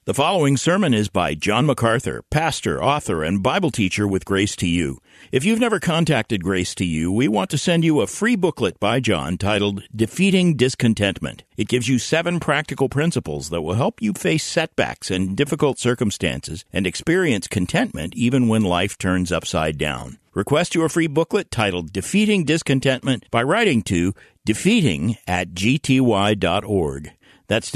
The following sermon is by John MacArthur, pastor, author, and Bible teacher with Grace to You. If you've never contacted Grace to You, we want to send you a free booklet by John titled Defeating Discontentment. It gives you 7 practical principles that will help you face setbacks and difficult circumstances and experience contentment even when life turns upside down. Request your free booklet titled Defeating Discontentment by writing to defeating@gty.org. That's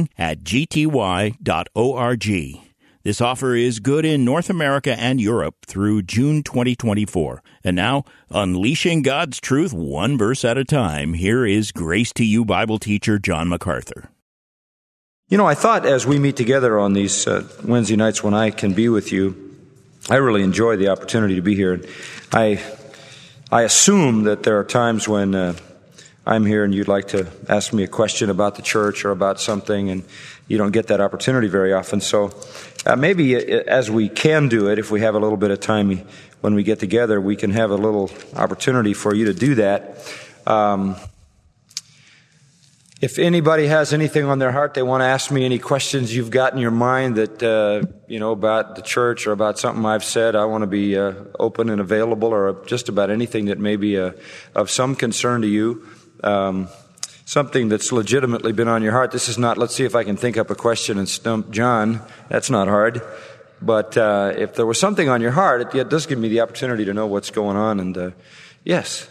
defeating@gty.org. This offer is good in North America and Europe through June 2024. And now, unleashing God's truth one verse at a time, here is Grace to You Bible teacher John MacArthur. You know, I thought as we meet together on these Wednesday nights when I can be with you, I really enjoy the opportunity to be here. I assume that there are times when I'm here and you'd like to ask me a question about the church or about something, and you don't get that opportunity very often. So maybe as we can do it, if we have a little bit of time when we get together, we can have a little opportunity for you to do that. If anybody has anything on their heart, they want to ask me any questions you've got in your mind that, about the church or about something I've said, I want to be open and available, or just about anything that may be of some concern to you. Something that's legitimately been on your heart. This is not, let's see if I can think up a question and stump John. That's not hard. But if there was something on your heart, it does give me the opportunity to know what's going on. And yes.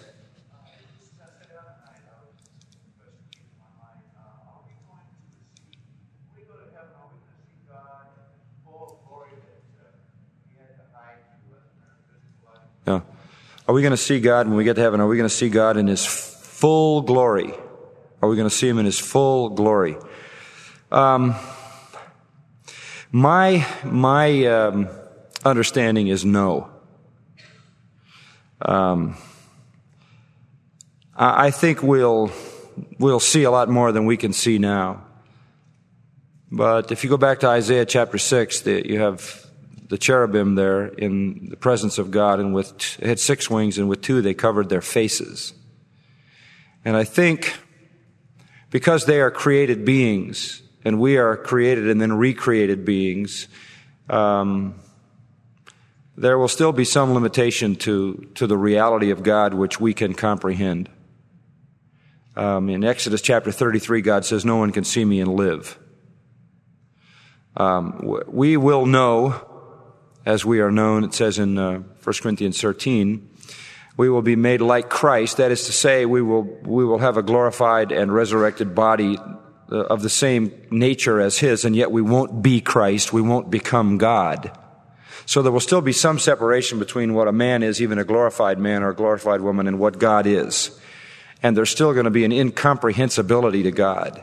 Yeah. Are we going to see God when we get to heaven? Are we going to see God in His full glory? Are we going to see Him in His full glory? My understanding is no. I think we'll see a lot more than we can see now. But if you go back to Isaiah chapter 6, you have the cherubim there in the presence of God, and it had 6 wings, and with 2 they covered their faces. And I think because they are created beings, and we are created and then recreated beings, there will still be some limitation to the reality of God which we can comprehend. In Exodus chapter 33, God says, "No one can see me and live." We will know as we are known. It says in 1 Corinthians 13, we will be made like Christ. That is to say, we will have a glorified and resurrected body of the same nature as His, and yet we won't be Christ. We won't become God. So there will still be some separation between what a man is, even a glorified man or a glorified woman, and what God is. And there's still going to be an incomprehensibility to God.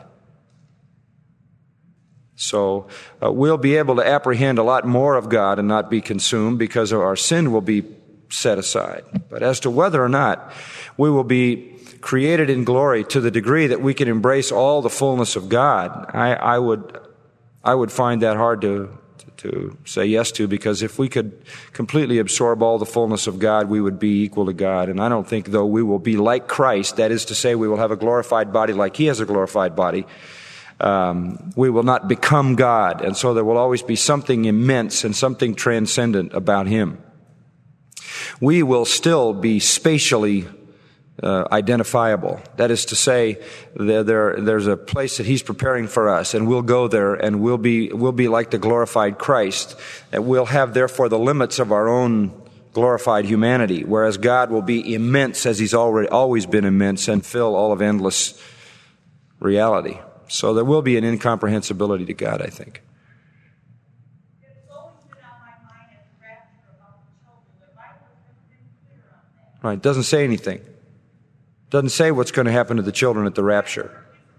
So we'll be able to apprehend a lot more of God and not be consumed because our sin will be set aside. But as to whether or not we will be created in glory to the degree that we can embrace all the fullness of God, I would find that hard to say yes to, because if we could completely absorb all the fullness of God, we would be equal to God. And I don't think, though, we will be like Christ. That is to say, we will have a glorified body like He has a glorified body. We will not become God. And so there will always be something immense and something transcendent about Him. We will still be spatially identifiable. That is to say, there's a place that He's preparing for us, and we'll go there, and we'll be like the glorified Christ. And we'll have, therefore, the limits of our own glorified humanity, whereas God will be immense as He's always been immense and fill all of endless reality. So there will be an incomprehensibility to God, I think. Right, it doesn't say anything. It doesn't say what's going to happen to the children at the rapture.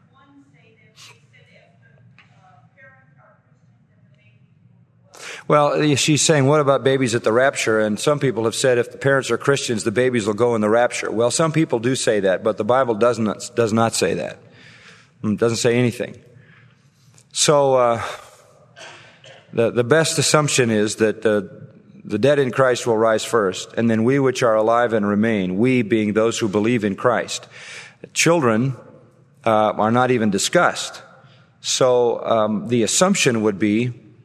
Well, she's saying, what about babies at the rapture? And some people have said if the parents are Christians, the babies will go in the rapture. Well, some people do say that, but the Bible does not say that. It doesn't say anything. So the best assumption is that the dead in Christ will rise first, and then we which are alive and remain, we being those who believe in Christ. Children are not even discussed. So the assumption would be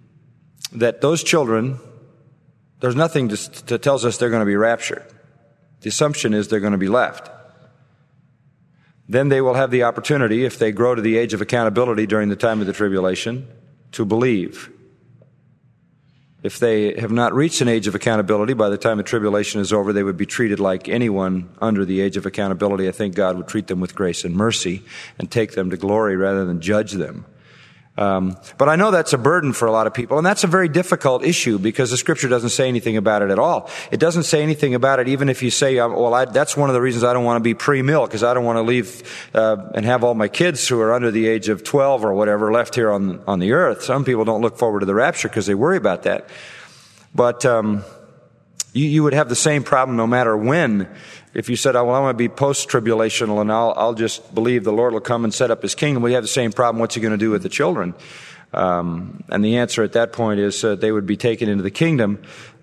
that those children, there's nothing that tells us they're going to be raptured. The assumption is they're going to be left. Then they will have the opportunity, if they grow to the age of accountability during the time of the tribulation, to believe. If they have not reached an age of accountability by the time the tribulation is over, they would be treated like anyone under the age of accountability. I think God would treat them with grace and mercy and take them to glory rather than judge them. But I know that's a burden for a lot of people, and that's a very difficult issue because the Scripture doesn't say anything about it at all. It doesn't say anything about it even if you say, that's one of the reasons I don't want to be pre-mill, because I don't want to leave and have all my kids who are under the age of 12 or whatever left here on the earth. Some people don't look forward to the rapture because they worry about that. But you would have the same problem no matter when. If you said, I want to be post-tribulational and I'll just believe the Lord will come and set up His kingdom, we have the same problem. What's He going to do with the children? And the answer at that point is they would be taken into the kingdom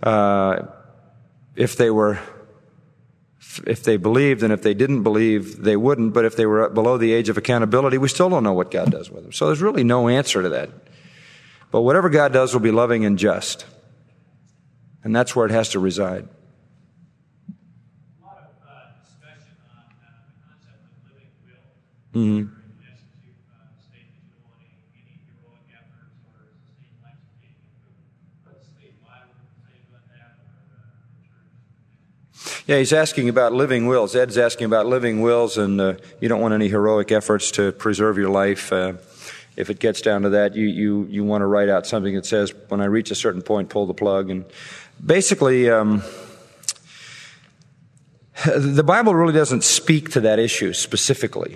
if they believed, and if they didn't believe, they wouldn't. But if they were below the age of accountability, we still don't know what God does with them. So there's really no answer to that. But whatever God does will be loving and just. And that's where it has to reside. Mm-hmm. Yeah, he's asking about living wills. Ed's asking about living wills, and you don't want any heroic efforts to preserve your life. If it gets down to that, you want to write out something that says, when I reach a certain point, pull the plug. And basically, the Bible really doesn't speak to that issue specifically.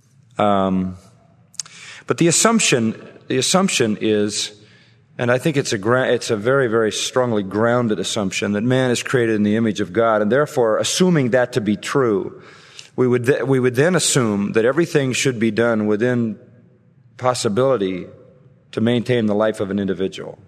But the assumption is, and I think it's a very, very strongly grounded assumption, that man is created in the image of God, and therefore, assuming that to be true, we would then assume that everything should be done within possibility to maintain the life of an individual.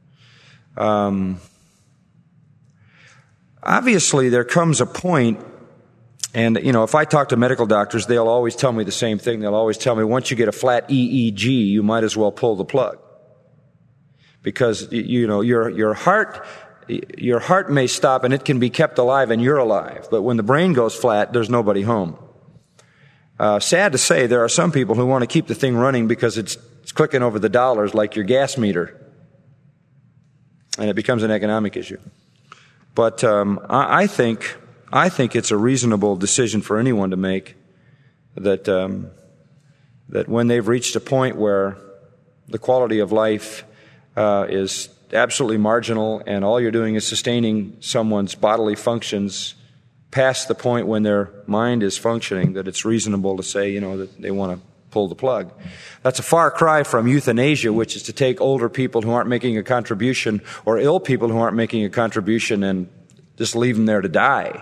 Obviously, there comes a point. And, if I talk to medical doctors, they'll always tell me the same thing. They'll always tell me, once you get a flat EEG, you might as well pull the plug. Because, your heart may stop and it can be kept alive and you're alive. But when the brain goes flat, there's nobody home. Sad to say, there are some people who want to keep the thing running because it's clicking over the dollars like your gas meter. And it becomes an economic issue. But I think it's a reasonable decision for anyone to make that when they've reached a point where the quality of life is absolutely marginal and all you're doing is sustaining someone's bodily functions past the point when their mind is functioning, that it's reasonable to say, that they want to pull the plug. That's a far cry from euthanasia, which is to take older people who aren't making a contribution or ill people who aren't making a contribution and just leave them there to die.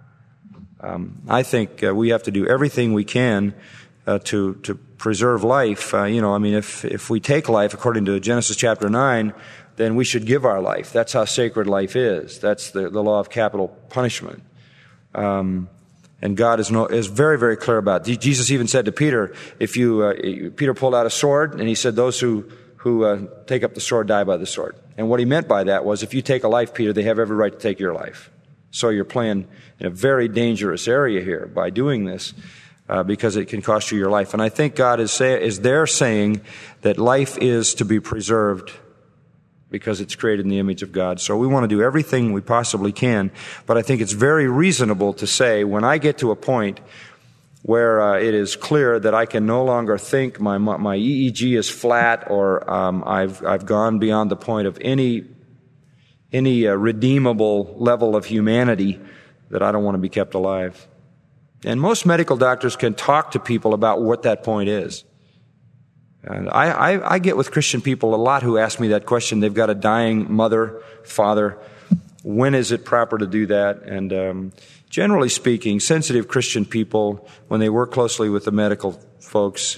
I think we have to do everything we can to preserve life. If we take life according to Genesis chapter 9, then we should give our life. That's how sacred life is. That's the law of capital punishment. And God is very, very clear about it. Jesus even said to Peter, Peter pulled out a sword, and he said, those who take up the sword die by the sword. And what he meant by that was, if you take a life, Peter, they have every right to take your life. So you're playing in a very dangerous area here by doing this, because it can cost you your life. And I think God is there saying that life is to be preserved because it's created in the image of God. So we want to do everything we possibly can. But I think it's very reasonable to say, when I get to a point where it is clear that I can no longer think my EEG is flat, or I've gone beyond the point of any redeemable level of humanity, that I don't want to be kept alive. And most medical doctors can talk to people about what that point is. And I get with Christian people a lot who ask me that question. They've got a dying mother, father. When is it proper to do that? And generally speaking, sensitive Christian people, when they work closely with the medical folks,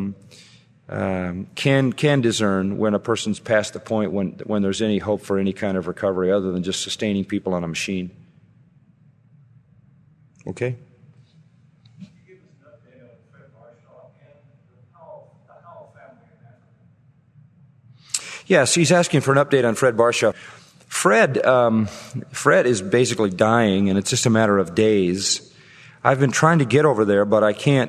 can discern when a person's past the point when there's any hope for any kind of recovery other than just sustaining people on a machine. Okay? Yes, he's asking for an update on Fred Barshaw. Fred is basically dying, and it's just a matter of days. I've been trying to get over there, but I can't.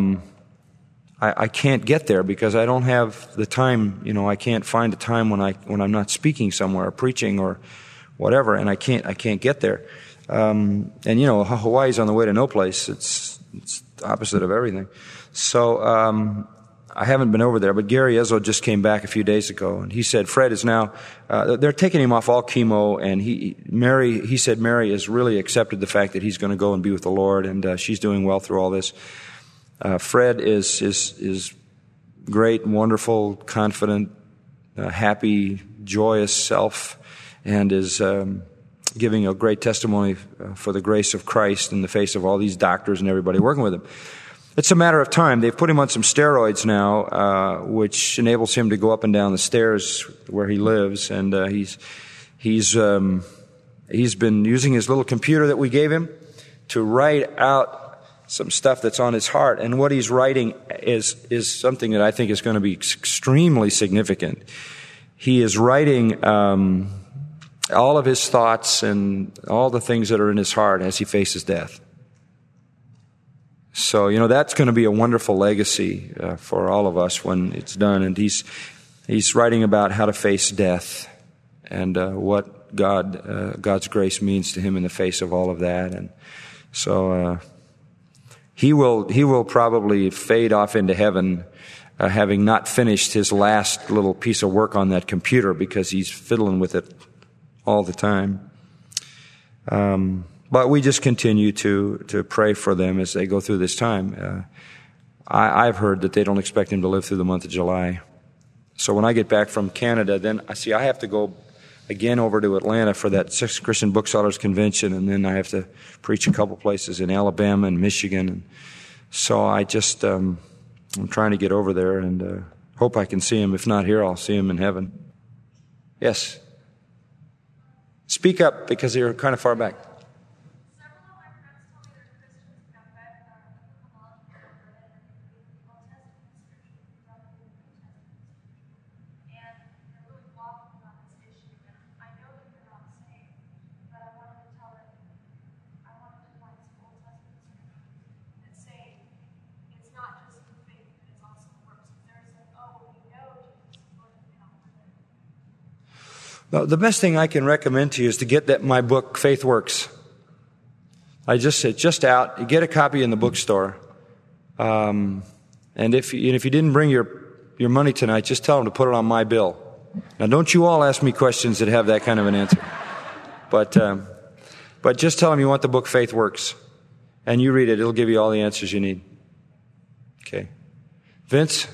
I can't get there because I don't have the time. I can't find a time when I'm not speaking somewhere, or preaching, or whatever, and I can't get there. And Hawaii's on the way to no place. It's the opposite of everything. So I haven't been over there. But Gary Ezzo just came back a few days ago, and he said Fred is now. They're taking him off all chemo, and he said Mary has really accepted the fact that he's going to go and be with the Lord, and she's doing well through all this. Fred is great, wonderful, confident, happy, joyous self, and is giving a great testimony for the grace of Christ in the face of all these doctors and everybody working with him. It's a matter of time. They've put him on some steroids now, which enables him to go up and down the stairs where he lives, and he's been using his little computer that we gave him to write out some stuff that's on his heart. And what he's writing is something that I think is going to be extremely significant. He is writing all of his thoughts and all the things that are in his heart as he faces death. So, that's going to be a wonderful legacy for all of us when it's done. And he's writing about how to face death and what God's grace means to him in the face of all of that. And so he will probably fade off into heaven, having not finished his last little piece of work on that computer because he's fiddling with it all the time. But we just continue to pray for them as they go through this time. I've heard that they don't expect him to live through the month of July. So when I get back from Canada, then I have to go again over to Atlanta for that Sixth Christian Booksellers Convention, and then I have to preach a couple places in Alabama and Michigan. And so I just I'm trying to get over there and hope I can see him. If not here, I'll see him in heaven. Yes. Speak up because you're kind of far back. The best thing I can recommend to you is to get my book, Faith Works. I just said, just out. You get a copy in the bookstore. And if you didn't bring your money tonight, just tell them to put it on my bill. Now, don't you all ask me questions that have that kind of an answer. But just tell them you want the book, Faith Works. And you read it. It'll give you all the answers you need. Okay. Vince?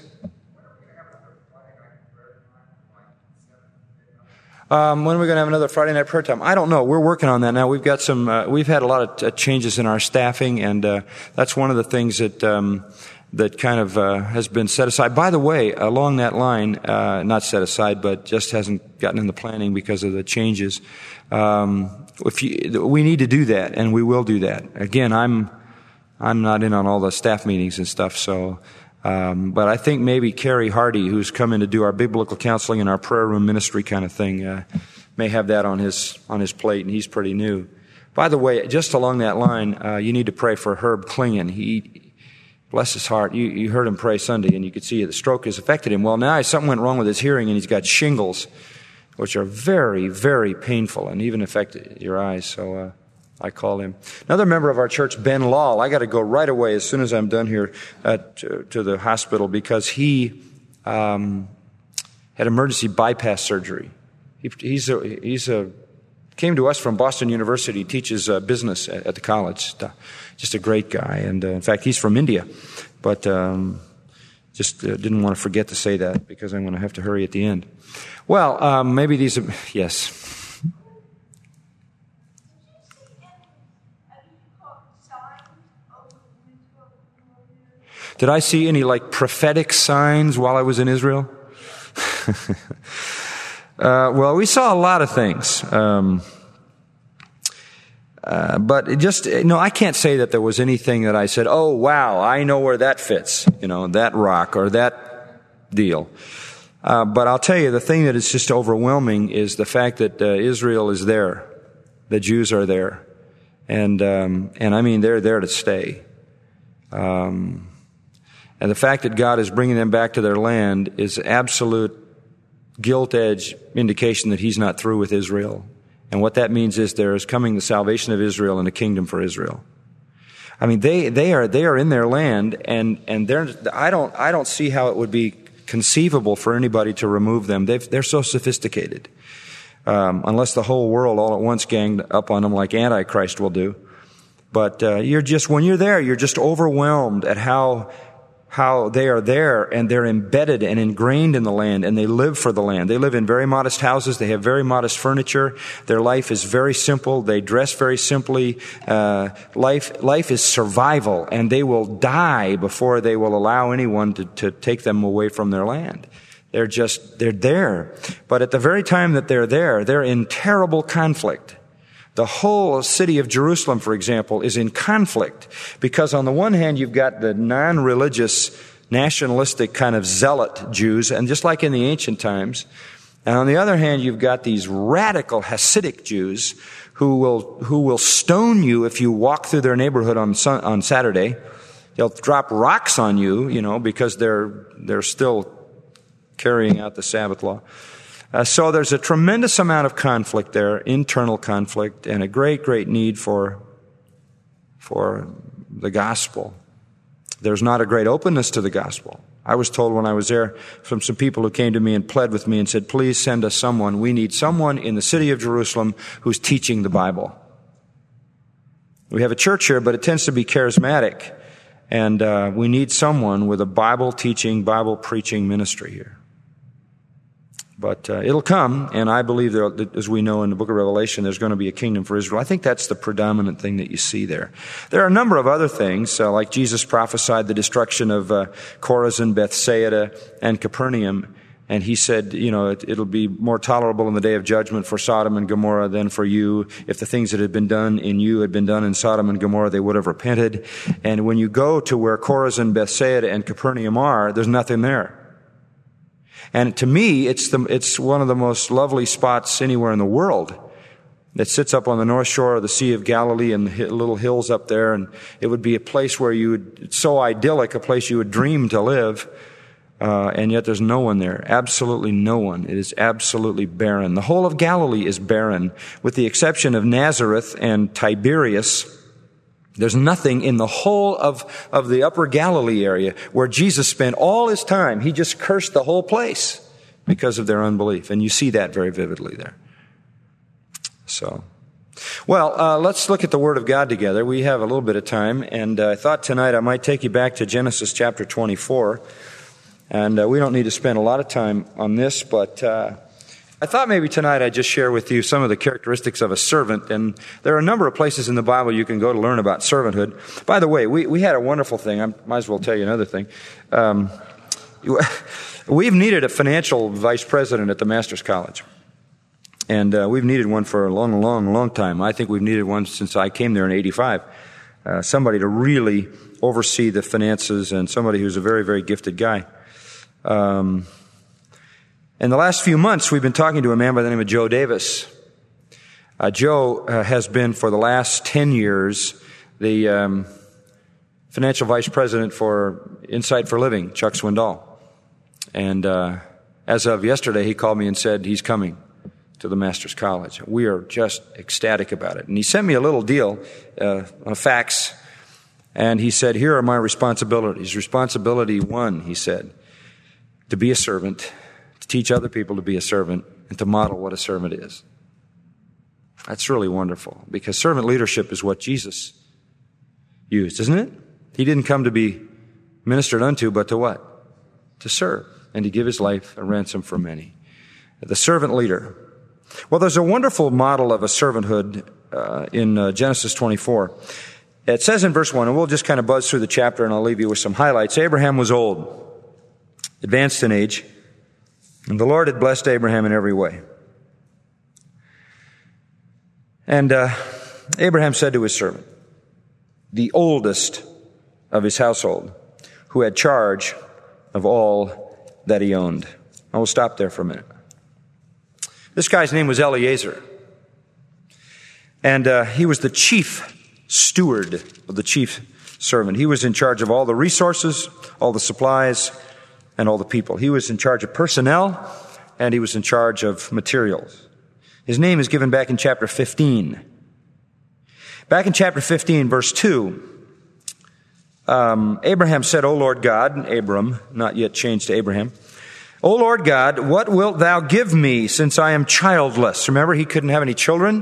When are we going to have another Friday night prayer time? I don't know. We're working on that now. We've got we've had a lot of changes in our staffing, and that's one of the things that kind of has been set aside. By the way, along that line, not set aside, but just hasn't gotten in the planning because of the changes. We need to do that, and we will do that. Again, I'm not in on all the staff meetings and stuff, so. But I think maybe Carrie Hardy, who's come in to do our biblical counseling and our prayer room ministry kind of thing, may have that on his plate, and he's pretty new. By the way, just along that line, you need to pray for Herb Klingen. He, bless his heart, you heard him pray Sunday, and you could see the stroke has affected him. Well, now something went wrong with his hearing, and he's got shingles, which are very, very painful and even affect your eyes. So I call him. Another member of our church, Ben Lahl. I got to go right away as soon as I'm done here to the hospital because he had emergency bypass surgery. He came to us from Boston University. He teaches business at the college. Just a great guy, and in fact, he's from India. But just didn't want to forget to say that because I'm going to have to hurry at the end. Well, maybe these. Yes. Did I see any prophetic signs while I was in Israel? Well, we saw a lot of things. But I can't say that there was anything that I said, oh, wow, I know where that fits, that rock or that deal. But I'll tell you, the thing that is just overwhelming is the fact that Israel is there. The Jews are there. And I mean, they're there to stay. And the fact that God is bringing them back to their land is absolute gilt-edged indication that He's not through with Israel. And what that means is there is coming the salvation of Israel and a kingdom for Israel. I mean, they are in their land, and I don't see how it would be conceivable for anybody to remove them. They're so sophisticated. Unless the whole world all at once ganged up on them like Antichrist will do. But when you're there, you're just overwhelmed at how they are there, and they're embedded and ingrained in the land, and they live for the land. They live in very modest houses. They have very modest furniture. Their life is very simple. They dress very simply. Life is survival, and they will die before they will allow anyone to take them away from their land. They're there. But at the very time that they're there, they're in terrible conflict. The whole city of Jerusalem, for example, is in conflict because on the one hand, you've got the non-religious, nationalistic kind of zealot Jews, and just like in the ancient times. And on the other hand, you've got these radical Hasidic Jews who will stone you if you walk through their neighborhood on Saturday. They'll drop rocks on you, because they're still carrying out the Sabbath law. So there's a tremendous amount of conflict there, internal conflict, and a great, great need for the gospel. There's not a great openness to the gospel. I was told when I was there from some people who came to me and pled with me and said, please send us someone. We need someone in the city of Jerusalem who's teaching the Bible. We have a church here, but it tends to be charismatic. And we need someone with a Bible teaching, Bible preaching ministry here. But it'll come, and I believe that, as we know in the book of Revelation, there's going to be a kingdom for Israel. I think that's the predominant thing that you see there. There are a number of other things, like Jesus prophesied the destruction of Chorazin, Bethsaida, and Capernaum. And he said, it'll be more tolerable in the day of judgment for Sodom and Gomorrah than for you. If the things that had been done in you had been done in Sodom and Gomorrah, they would have repented. And when you go to where Chorazin, Bethsaida, and Capernaum are, there's nothing there. And to me, it's one of the most lovely spots anywhere in the world. It sits up on the north shore of the Sea of Galilee and the little hills up there, and it would be a place where it's so idyllic, a place you would dream to live, and yet there's no one there. Absolutely no one. It is absolutely barren. The whole of Galilee is barren, with the exception of Nazareth and Tiberias. There's nothing in the whole of the upper Galilee area where Jesus spent all His time. He just cursed the whole place because of their unbelief. And you see that very vividly there. So, let's look at the Word of God together. We have a little bit of time. And I thought tonight I might take you back to Genesis chapter 24. And we don't need to spend a lot of time on this, but I thought maybe tonight I'd just share with you some of the characteristics of a servant. And there are a number of places in the Bible you can go to learn about servanthood. By the way, we had a wonderful thing. I might as well tell you another thing. We've needed a financial vice president at the Master's College. And we've needed one for a long, long, long time. I think we've needed one since I came there in 85. Somebody to really oversee the finances, and somebody who's a very, very gifted guy. In the last few months, we've been talking to a man by the name of Joe Davis. Joe has been, for the last 10 years, the financial vice president for Insight for Living, Chuck Swindoll. And as of yesterday, he called me and said he's coming to the Master's College. We are just ecstatic about it. And he sent me a little deal, a fax, and he said, here are my responsibilities. Responsibility 1, he said, to be a servant, teach other people to be a servant, and to model what a servant is. That's really wonderful, because servant leadership is what Jesus used, isn't it? He didn't come to be ministered unto, but to what? To serve, and to give His life a ransom for many. The servant leader. Well, there's a wonderful model of a servanthood in Genesis 24. It says in verse 1, and we'll just kind of buzz through the chapter, and I'll leave you with some highlights. Abraham was old, advanced in age, and the Lord had blessed Abraham in every way. And Abraham said to his servant, the oldest of his household, who had charge of all that he owned. I will stop there for a minute. This guy's name was Eliezer. And he was the chief steward of the chief servant. He was in charge of all the resources, all the supplies, and all the people. He was in charge of personnel, and he was in charge of materials. His name is given back in chapter 15. Back in chapter 15, verse 2, Abraham said, O Lord God, Abram, not yet changed to Abraham, O Lord God, what wilt thou give me since I am childless? Remember, he couldn't have any children.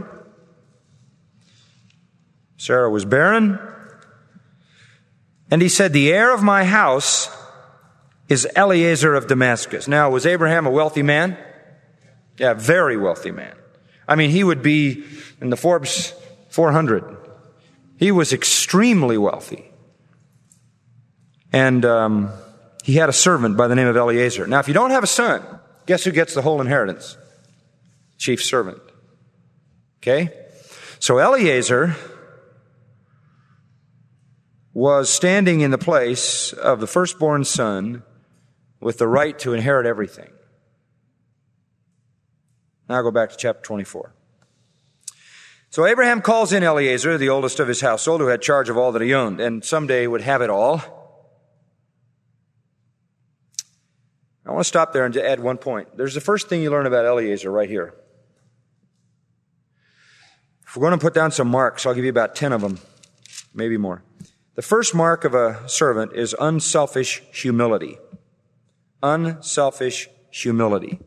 Sarah was barren. And he said, the heir of my house is Eliezer of Damascus. Now, was Abraham a wealthy man? Yeah, very wealthy man. I mean, he would be in the Forbes 400. He was extremely wealthy. And he had a servant by the name of Eliezer. Now, if you don't have a son, guess who gets the whole inheritance? Chief servant. Okay? So Eliezer was standing in the place of the firstborn son with the right to inherit everything. Now I'll go back to chapter 24. So Abraham calls in Eliezer, the oldest of his household, who had charge of all that he owned, and someday would have it all. I want to stop there and add one point. There's the first thing you learn about Eliezer right here. If we're going to put down some marks, I'll give you about 10 of them, maybe more. The first mark of a servant is unselfish humility. Unselfish humility.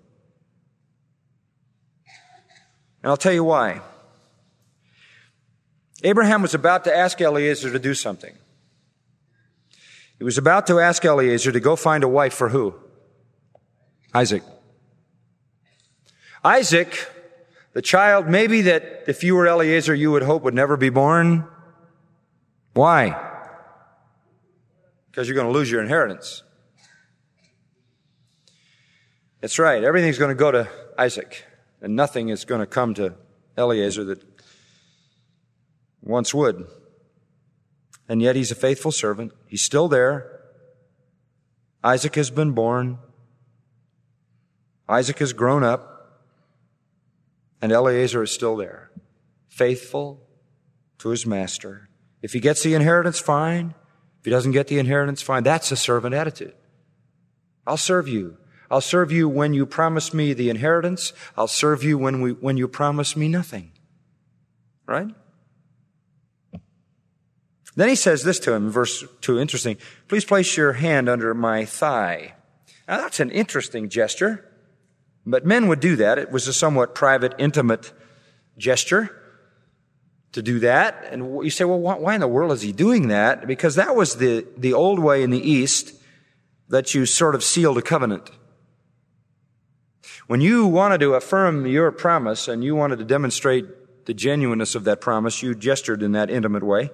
And I'll tell you why. Abraham was about to ask Eliezer to do something. He was about to ask Eliezer to go find a wife for who? Isaac. Isaac, the child maybe that if you were Eliezer you would hope would never be born. Why? Because you're going to lose your inheritance. That's right. Everything's going to go to Isaac, and nothing is going to come to Eliezer that once would. And yet he's a faithful servant. He's still there. Isaac has been born. Isaac has grown up. And Eliezer is still there. Faithful to his master. If he gets the inheritance, fine. If he doesn't get the inheritance, fine. That's a servant attitude. I'll serve you. I'll serve you when you promise me the inheritance. I'll serve you when you promise me nothing. Right? Then he says this to him in verse 2, interesting. Please place your hand under my thigh. Now that's an interesting gesture. But men would do that. It was a somewhat private, intimate gesture to do that. And you say, well, why in the world is he doing that? Because that was the old way in the East that you sort of sealed a covenant. When you wanted to affirm your promise and you wanted to demonstrate the genuineness of that promise, you gestured in that intimate way.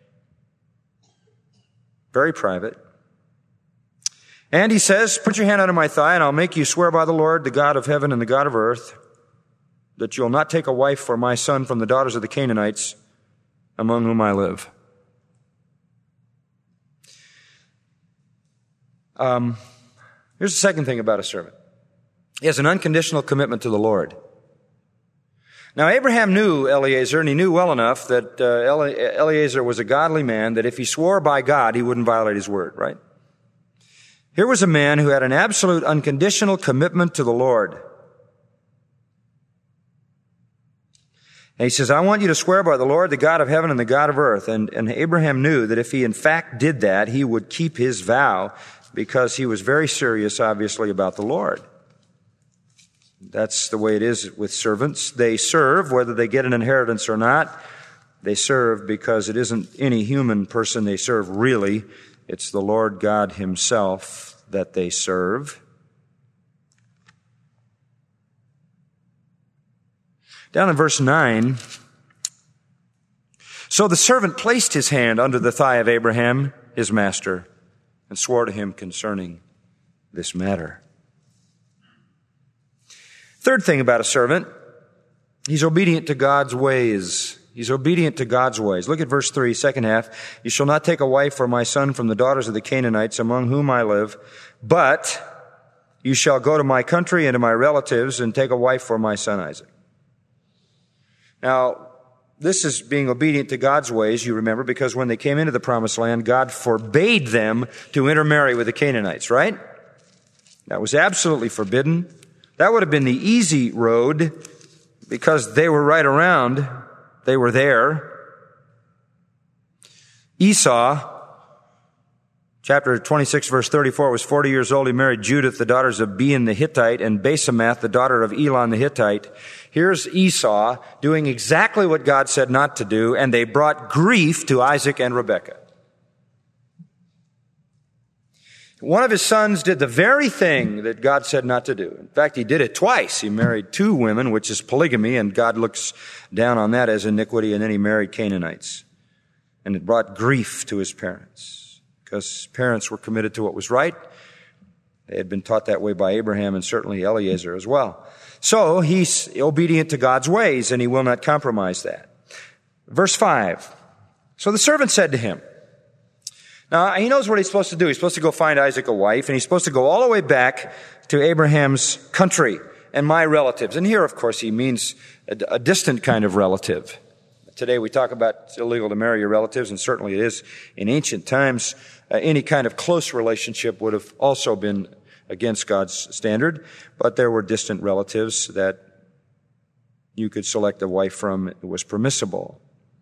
Very private. And he says, put your hand under my thigh and I'll make you swear by the Lord, the God of heaven and the God of earth, that you'll not take a wife for my son from the daughters of the Canaanites among whom I live. Here's the second thing about a servant. He has an unconditional commitment to the Lord. Now, Abraham knew Eliezer, and he knew well enough that Eliezer was a godly man, that if he swore by God, he wouldn't violate his word, right? Here was a man who had an absolute unconditional commitment to the Lord. And he says, I want you to swear by the Lord, the God of heaven and the God of earth. And Abraham knew that if he in fact did that, he would keep his vow because he was very serious, obviously, about the Lord. That's the way it is with servants. They serve, whether they get an inheritance or not. They serve because it isn't any human person they serve really. It's the Lord God himself that they serve. Down in verse 9, so the servant placed his hand under the thigh of Abraham, his master, and swore to him concerning this matter. Third thing about a servant, he's obedient to God's ways. He's obedient to God's ways. Look at verse 3, second half. You shall not take a wife for my son from the daughters of the Canaanites among whom I live, but you shall go to my country and to my relatives and take a wife for my son Isaac. Now, this is being obedient to God's ways, you remember, because when they came into the promised land, God forbade them to intermarry with the Canaanites, right? That was absolutely forbidden. That would have been the easy road because they were right around. They were there. Esau, chapter 26, verse 34, was 40 years old. He married Judith, the daughters of Bean the Hittite, and Basemath, the daughter of Elon the Hittite. Here's Esau doing exactly what God said not to do, and they brought grief to Isaac and Rebekah. One of his sons did the very thing that God said not to do. In fact, he did it twice. He married 2 women, which is polygamy, and God looks down on that as iniquity, and then he married Canaanites. And it brought grief to his parents, because parents were committed to what was right. They had been taught that way by Abraham and certainly Eliezer as well. So he's obedient to God's ways, and he will not compromise that. Verse 5. So the servant said to him, now he knows what he's supposed to do. He's supposed to go find Isaac a wife, and he's supposed to go all the way back to Abraham's country and my relatives. And here, of course, he means a distant kind of relative. Today we talk about it's illegal to marry your relatives, and certainly it is. In ancient times, any kind of close relationship would have also been against God's standard, but there were distant relatives that you could select a wife from. It was permissible.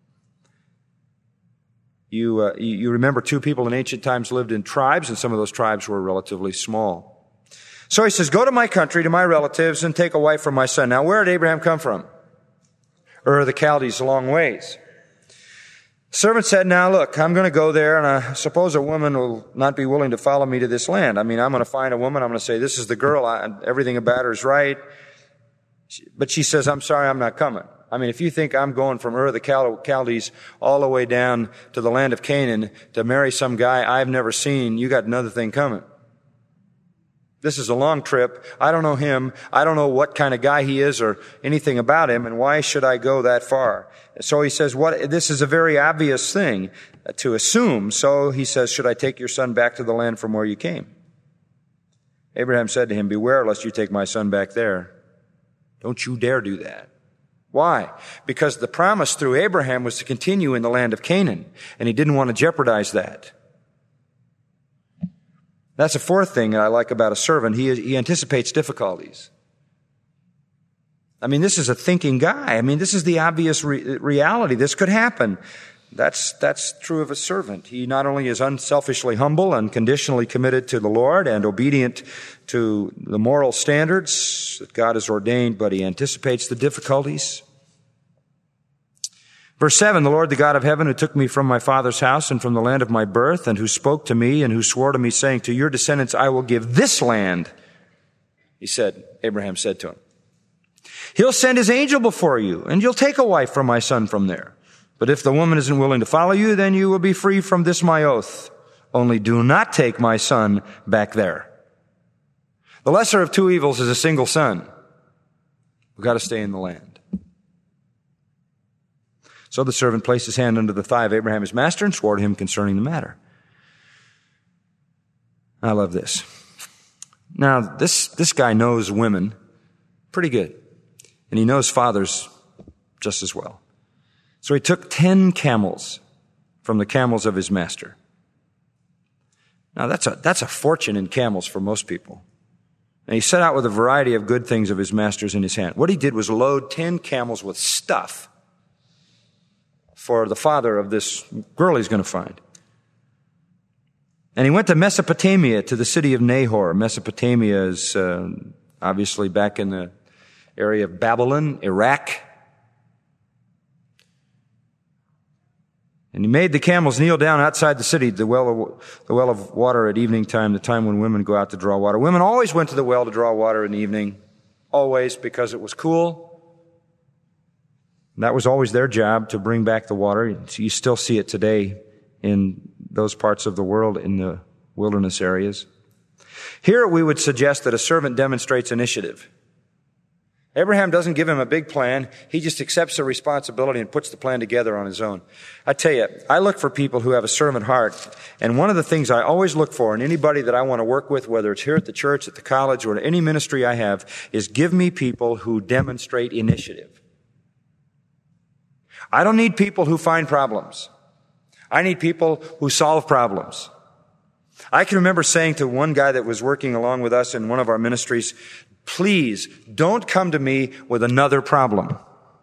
You remember 2 people in ancient times lived in tribes, and some of those tribes were relatively small. So he says, go to my country, to my relatives, and take a wife for my son. Now, where did Abraham come from? Ur the Chaldees, a long ways. The servant said, now look, I'm going to go there, and I suppose a woman will not be willing to follow me to this land. I mean, I'm going to find a woman, I'm going to say, this is the girl, everything about her is right. But she says, I'm sorry, I'm not coming. I mean, if you think I'm going from Ur the Chaldees all the way down to the land of Canaan to marry some guy I've never seen, you got another thing coming. This is a long trip. I don't know him. I don't know what kind of guy he is or anything about him, and why should I go that far? So he says, this is a very obvious thing to assume. So he says, should I take your son back to the land from where you came? Abraham said to him, beware lest you take my son back there. Don't you dare do that. Why? Because the promise through Abraham was to continue in the land of Canaan, and he didn't want to jeopardize that. That's a fourth thing that I like about a servant. He anticipates difficulties. I mean, this is a thinking guy. I mean, this is the obvious reality. This could happen. That's true of a servant. He not only is unselfishly humble, unconditionally committed to the Lord and obedient to the moral standards that God has ordained, but he anticipates the difficulties. Verse 7, the Lord, the God of heaven, who took me from my father's house and from the land of my birth, and who spoke to me and who swore to me, saying, to your descendants I will give this land, Abraham said to him. He'll send his angel before you, and you'll take a wife for my son from there. But if the woman isn't willing to follow you, then you will be free from this my oath. Only do not take my son back there. The lesser of 2 evils is a single son. We've got to stay in the land. So the servant placed his hand under the thigh of Abraham his master and swore to him concerning the matter. I love this. Now, this guy knows women pretty good. And he knows fathers just as well. So he took 10 camels from the camels of his master. Now, that's a fortune in camels for most people. And he set out with a variety of good things of his master's in his hand. What he did was load 10 camels with stuff for the father of this girl he's going to find. And he went to Mesopotamia, to the city of Nahor. Mesopotamia is obviously back in the area of Babylon, Iraq. And he made the camels kneel down outside the city, the well of water at evening time, the time when women go out to draw water. Women always went to the well to draw water in the evening, always, because it was cool. That was always their job, to bring back the water. You still see it today in those parts of the world, in the wilderness areas. Here we would suggest that a servant demonstrates initiative. Abraham doesn't give him a big plan. He just accepts the responsibility and puts the plan together on his own. I tell you, I look for people who have a servant heart. And one of the things I always look for in anybody that I want to work with, whether it's here at the church, at the college, or any ministry I have, is give me people who demonstrate initiative. I don't need people who find problems. I need people who solve problems. I can remember saying to one guy that was working along with us in one of our ministries, please don't come to me with another problem.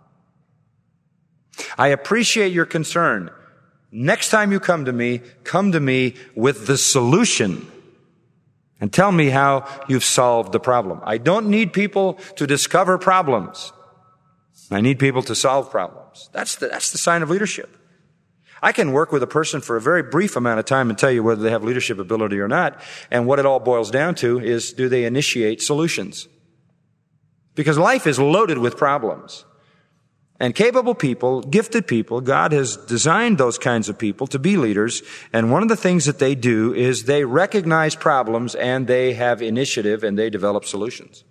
I appreciate your concern. Next time you come to me with the solution and tell me how you've solved the problem. I don't need people to discover problems. I need people to solve problems. That's the sign of leadership. I can work with a person for a very brief amount of time and tell you whether they have leadership ability or not. And what it all boils down to is, do they initiate solutions? Because life is loaded with problems. And capable people, gifted people, God has designed those kinds of people to be leaders. And one of the things that they do is they recognize problems and they have initiative and they develop solutions.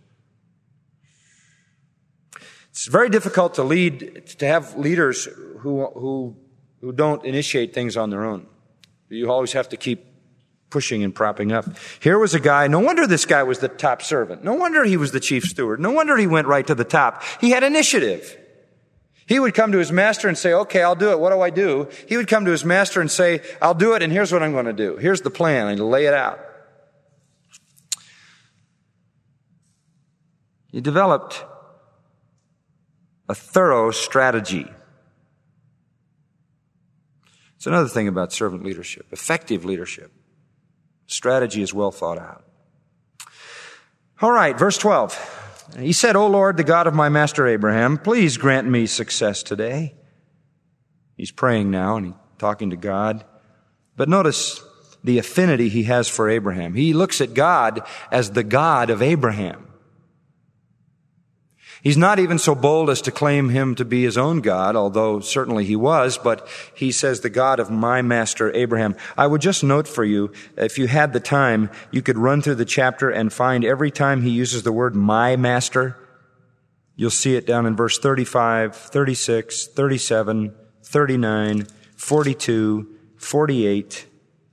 It's very difficult to have leaders who don't initiate things on their own. You always have to keep pushing and propping up. Here was a guy, no wonder this guy was the top servant. No wonder he was the chief steward. No wonder he went right to the top. He had initiative. He would come to his master and say, okay, I'll do it. What do I do? He would come to his master and say, I'll do it, and here's what I'm going to do. Here's the plan, and lay it out. He developed a thorough strategy. It's another thing about servant leadership, effective leadership. Strategy is well thought out. All right, verse 12. He said, O Lord, the God of my master Abraham, please grant me success today. He's praying now and he's talking to God. But notice the affinity he has for Abraham. He looks at God as the God of Abraham. He's not even so bold as to claim him to be his own God, although certainly he was, but he says the God of my master Abraham. I would just note for you, if you had the time, you could run through the chapter and find every time he uses the word my master. You'll see it down in verse 35, 36, 37, 39, 42, 48,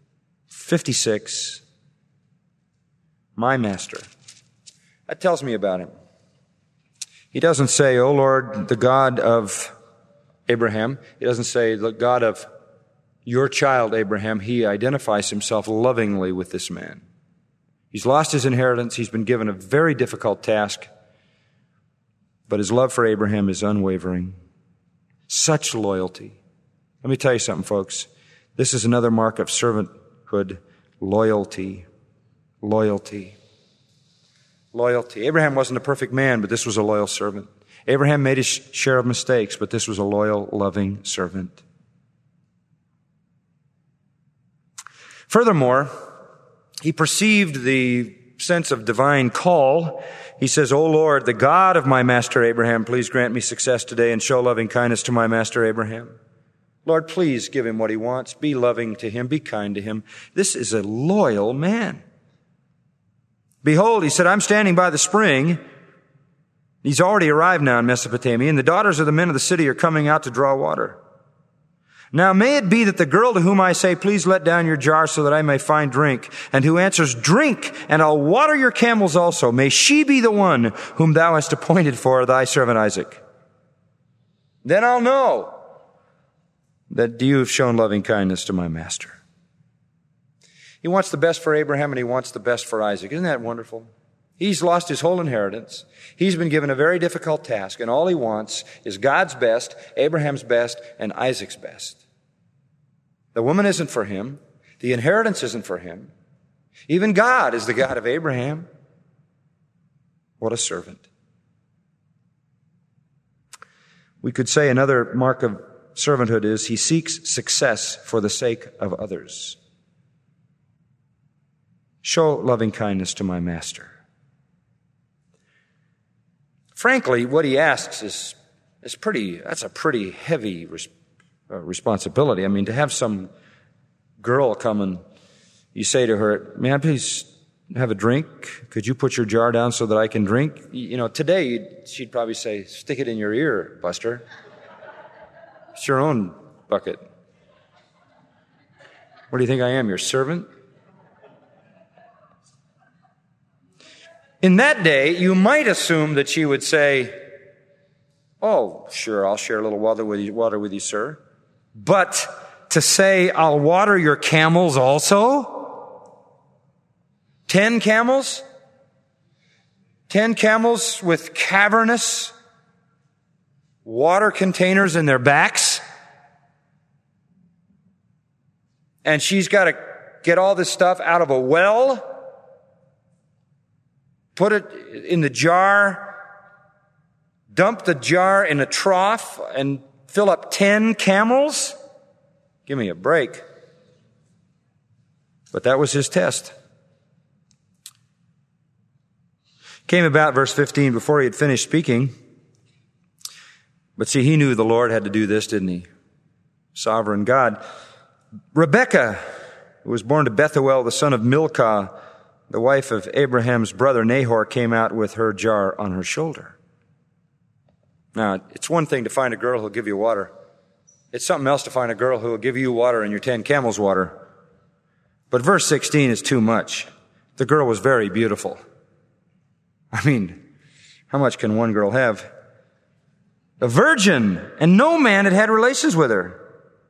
56. My master. That tells me about him. He doesn't say, O Lord, the God of Abraham. He doesn't say, the God of your child Abraham. He identifies himself lovingly with this man. He's lost his inheritance. He's been given a very difficult task. But his love for Abraham is unwavering. Such loyalty. Let me tell you something, folks. This is another mark of servanthood. Loyalty. Loyalty. Loyalty. Abraham wasn't a perfect man, but this was a loyal servant. Abraham made his share of mistakes, but this was a loyal, loving servant. Furthermore, he perceived the sense of divine call. He says, O Lord, the God of my master Abraham, please grant me success today and show loving kindness to my master Abraham. Lord, please give him what he wants. Be loving to him. Be kind to him. This is a loyal man. Behold, he said, I'm standing by the spring. He's already arrived now in Mesopotamia, and the daughters of the men of the city are coming out to draw water. Now may it be that the girl to whom I say, please let down your jar so that I may find drink, and who answers, drink, and I'll water your camels also, may she be the one whom thou hast appointed for thy servant Isaac. Then I'll know that you have shown loving kindness to my master. He wants the best for Abraham and he wants the best for Isaac. Isn't that wonderful? He's lost his whole inheritance. He's been given a very difficult task, and all he wants is God's best, Abraham's best, and Isaac's best. The woman isn't for him. The inheritance isn't for him. Even God is the God of Abraham. What a servant. We could say another mark of servanthood is he seeks success for the sake of others. Show loving kindness to my master. Frankly, what he asks is that's a pretty heavy responsibility. I mean, to have some girl come and you say to her, may I please have a drink? Could you put your jar down so that I can drink? Today she'd probably say, stick it in your ear, Buster. It's your own bucket. What do you think I am, your servant? In that day, you might assume that she would say, oh, sure, I'll share a little water with you, sir. But to say, I'll water your camels also? 10 camels? 10 camels with cavernous water containers in their backs? And she's got to get all this stuff out of a well, put it in the jar, dump the jar in a trough, and fill up 10 camels? Give me a break. But that was his test. Came about, verse 15, before he had finished speaking. But see, he knew the Lord had to do this, didn't he? Sovereign God. Rebekah, who was born to Bethuel, the son of Milcah, the wife of Abraham's brother Nahor, came out with her jar on her shoulder. Now, it's one thing to find a girl who'll give you water. It's something else to find a girl who will give you water and your 10 camels water. But verse 16 is too much. The girl was very beautiful. I mean, how much can one girl have? A virgin, and no man had had relations with her.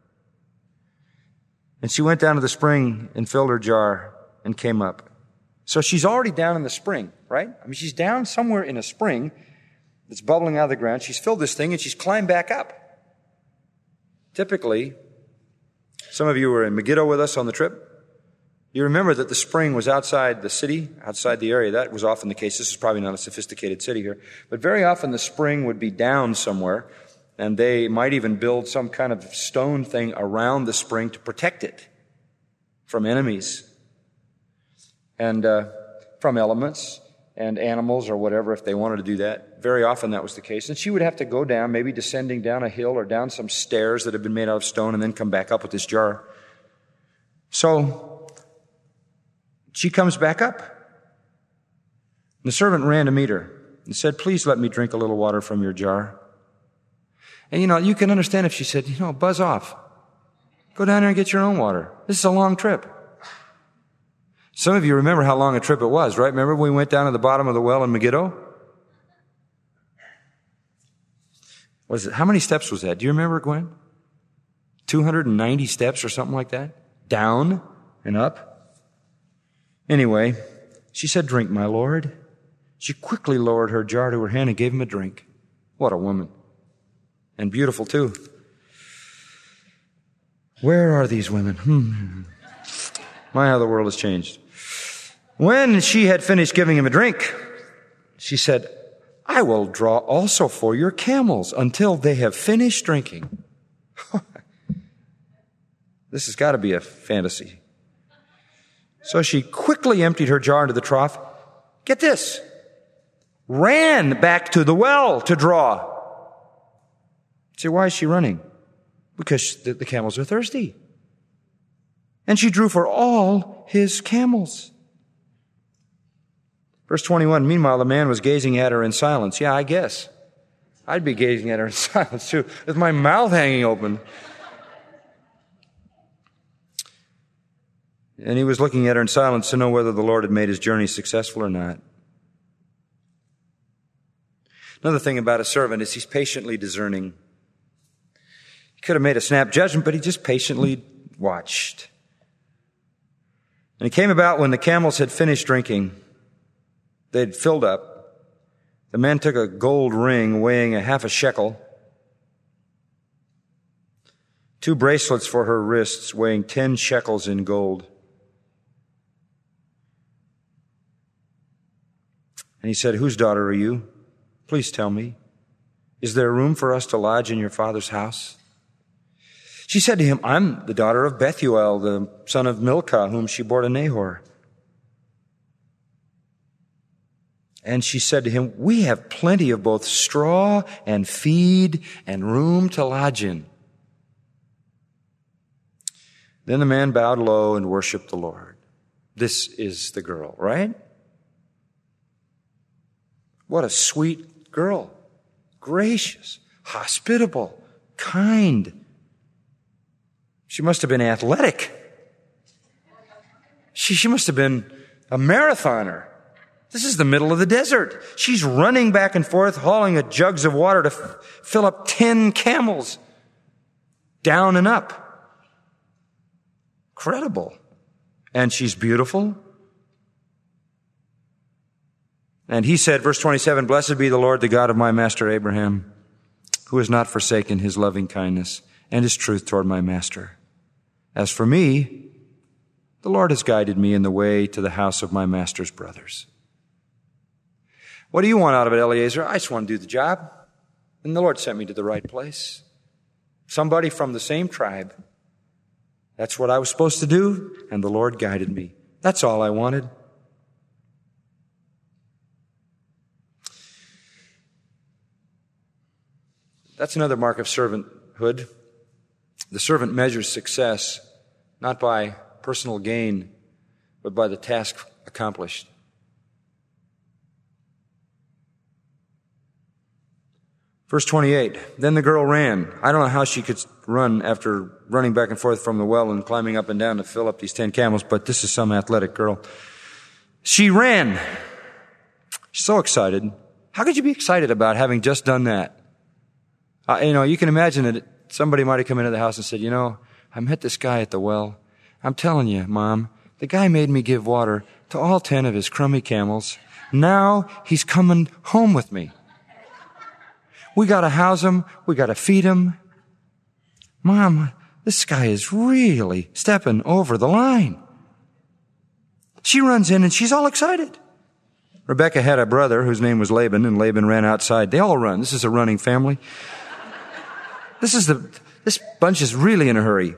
And she went down to the spring and filled her jar and came up. So she's already down in the spring, right? I mean, she's down somewhere in a spring that's bubbling out of the ground. She's filled this thing and she's climbed back up. Typically, some of you were in Megiddo with us on the trip. You remember that the spring was outside the city, outside the area. That was often the case. This is probably not a sophisticated city here. But very often the spring would be down somewhere, and they might even build some kind of stone thing around the spring to protect it from enemies and from elements and animals or whatever if they wanted to do that. Very often that was the case. And she would have to go down, maybe descending down a hill or down some stairs that had been made out of stone and then come back up with this jar. So she comes back up. And the servant ran to meet her and said, please let me drink a little water from your jar. And you can understand if she said, buzz off. Go down there and get your own water. This is a long trip. Some of you remember how long a trip it was, right? Remember when we went down to the bottom of the well in Megiddo? How many steps was that? Do you remember, Gwen? 290 steps or something like that? Down and up. Anyway, she said, drink, my Lord. She quickly lowered her jar to her hand and gave him a drink. What a woman. And beautiful, too. Where are these women? My, how the world has changed. When she had finished giving him a drink, she said, I will draw also for your camels until they have finished drinking. This has got to be a fantasy. So she quickly emptied her jar into the trough. Get this. Ran back to the well to draw. See, why is she running? Because the camels are thirsty. And she drew for all his camels. Verse 21, meanwhile, the man was gazing at her in silence. Yeah, I guess. I'd be gazing at her in silence too, with my mouth hanging open. And he was looking at her in silence to know whether the Lord had made his journey successful or not. Another thing about a servant is he's patiently discerning. He could have made a snap judgment, but he just patiently watched. And it came about when the camels had finished drinking, they'd filled up. The man took a gold ring weighing a half a shekel, 2 bracelets for her wrists weighing 10 shekels in gold. And he said, whose daughter are you? Please tell me. Is there room for us to lodge in your father's house? She said to him, I'm the daughter of Bethuel, the son of Milcah, whom she bore to Nahor. And she said to him, we have plenty of both straw and feed and room to lodge in. Then the man bowed low and worshiped the Lord. This is the girl, right? What a sweet girl. Gracious, hospitable, kind. She must have been athletic. She must have been a marathoner. This is the middle of the desert. She's running back and forth, hauling jugs of water to fill up 10 camels. Down and up. Incredible. And she's beautiful. And he said, verse 27, "Blessed be the Lord, the God of my master Abraham, who has not forsaken his loving kindness and his truth toward my master. As for me, the Lord has guided me in the way to the house of my master's brothers." What do you want out of it, Eliezer? I just want to do the job. And the Lord sent me to the right place. Somebody from the same tribe. That's what I was supposed to do, and the Lord guided me. That's all I wanted. That's another mark of servanthood. The servant measures success not by personal gain, but by the task accomplished. Verse 28, "Then the girl ran." I don't know how she could run after running back and forth from the well and climbing up and down to fill up these 10 camels, but this is some athletic girl. She ran. She's so excited. How could you be excited about having just done that? You can imagine that somebody might have come into the house and said, I met this guy at the well. I'm telling you, Mom, the guy made me give water to all 10 of his crummy camels. Now he's coming home with me. We got to house him. We got to feed him. Mom, this guy is really stepping over the line. She runs in and she's all excited. Rebekah had a brother whose name was Laban, and Laban ran outside. They all run. This is a running family. This bunch is really in a hurry.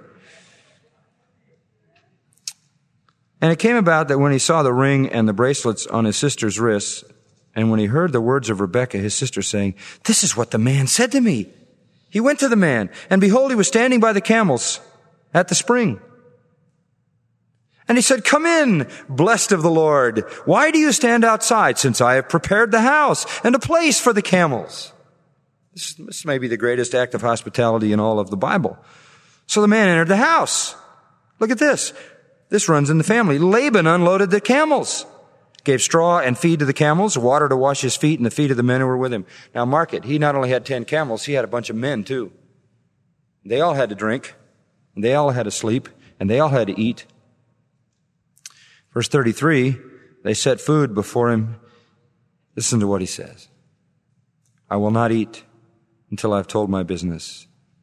And it came about that when he saw the ring and the bracelets on his sister's wrists, and when he heard the words of Rebekah, his sister, saying, "This is what the man said to me," he went to the man, and behold, he was standing by the camels at the spring. And he said, "Come in, blessed of the Lord. Why do you stand outside, since I have prepared the house and a place for the camels?" This may be the greatest act of hospitality in all of the Bible. So the man entered the house. Look at this. This runs in the family. Laban unloaded the camels, gave straw and feed to the camels, water to wash his feet and the feet of the men who were with him. Now mark it. He not only had 10 camels, he had a bunch of men too. They all had to drink, and they all had to sleep, and they all had to eat. Verse 33, they set food before him. Listen to what he says. "I will not eat until I've told my business."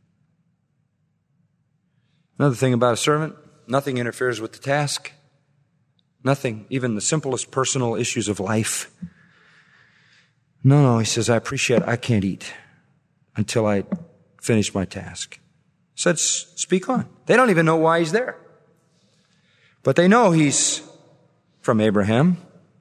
Another thing about a servant, nothing interferes with the task. Nothing, even the simplest personal issues of life. No, he says, I can't eat until I finish my task. Said, speak on. They don't even know why he's there. But they know he's from Abraham.